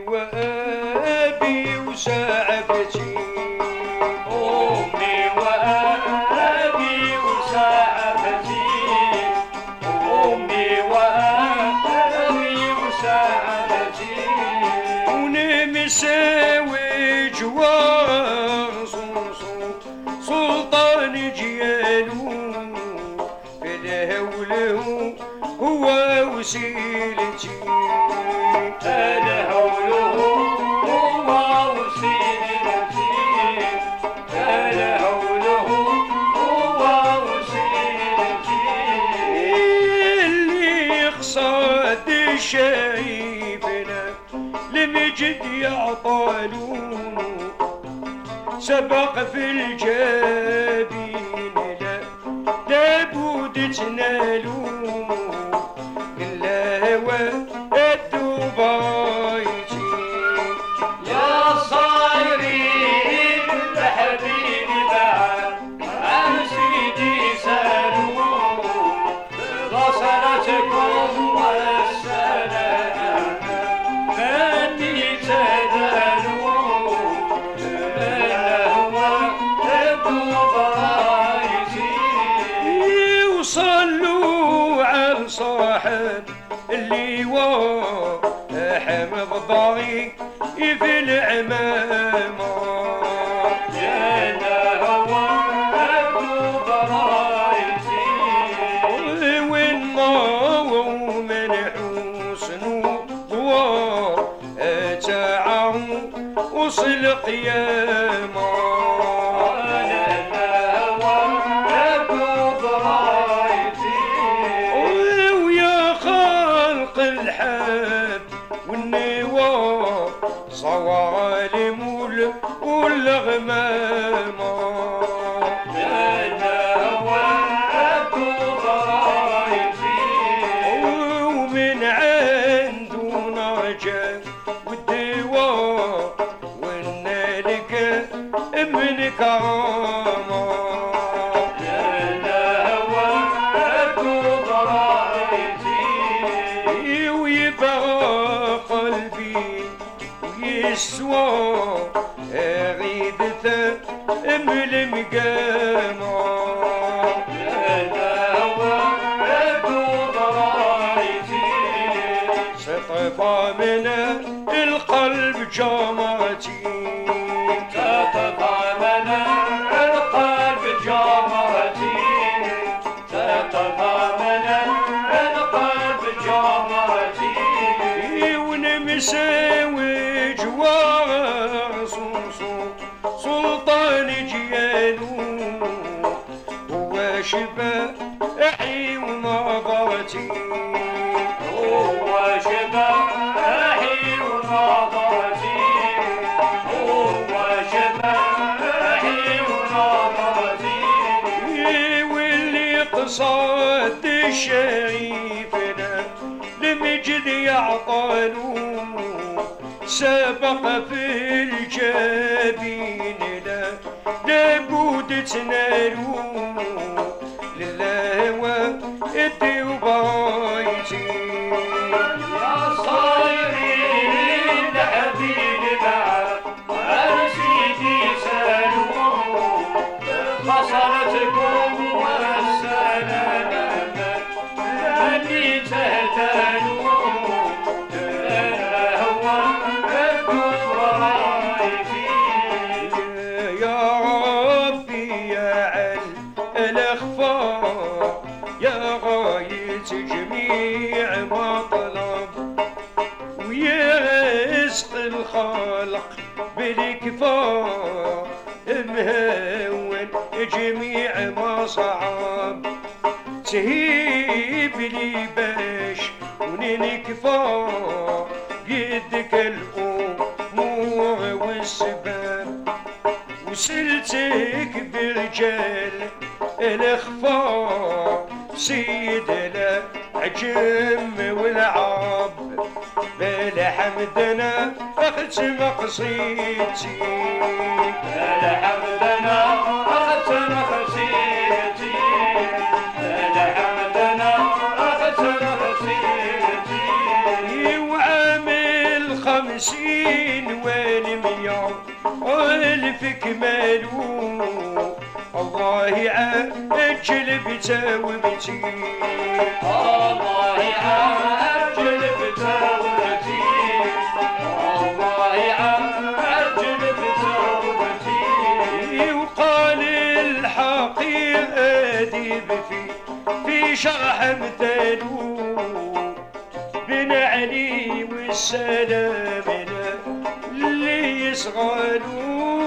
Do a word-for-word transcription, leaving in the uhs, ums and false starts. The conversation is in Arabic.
وأبي وسعفتي أمي وأبي وسعفتي أمي وأبي وسعفتي ونمساوي جوار سلطان جيالو بالهوله هو وسيلتي الهوله هو وسيلتي الهوله هو وسيلتي اللي قصاد شايفنا لمجد يعطالون سبق في الجابين لا لابد تنالون إلا هو الدبايتي يا صايرين الحبيب بعد عن سيدي سالوا غسلتكم والسلام فاني تذلوا هو الدبايتي وصلوا على صاحب اللواء حمد ضاغي في العمامة يا هو الدبايتي والنار من حسن ضوار أتاعه وصل قيامة ويا خلق الحب والنوار صوالم والغمامة ومن عنده نجا والدواء والنالك من كرامة ويبغى قلبي ويسوى غيدته من المقامة سطفى من القلب جامتي تتضامن القلب جمرتي تتضامن القلب جمرتي ونمساوي جوار سلطان جيالو هو شباحي ونظرتي هو شباحي ونظرتي هو شباحي ونظرتي واللي قصاد شايفنا لمجد يعطالو سبق في الجابين لا لابد تنالو لله وإدي وبايتي يا صايرين حبيب بعد عن سيدي سالوا خسرتكم والسلام اللي تهتلوا هو الدبايتي يا ربي يا عل الأخفار يا غاية جميع مطلب ويا رزق الخلق بالكفار مهون جميع ما صعب تهيب لي باش وننكفى قدك الأمور والسباب وسلتك برجال الأخفار سيد العجم والعرب بالحمدنا أخذت مقصيتي الحمدنا أخذت مقصيتي الحمدنا أخذت مقصيتي وعامل خمس خمسين والمية ألف كمالو الله يعجل بتوبتي الله يعجل بتوبتي الله يعجل بتوبتي وقال الحقيق أديب في في شرح مثاله بن علي والسلام اللي يصغروا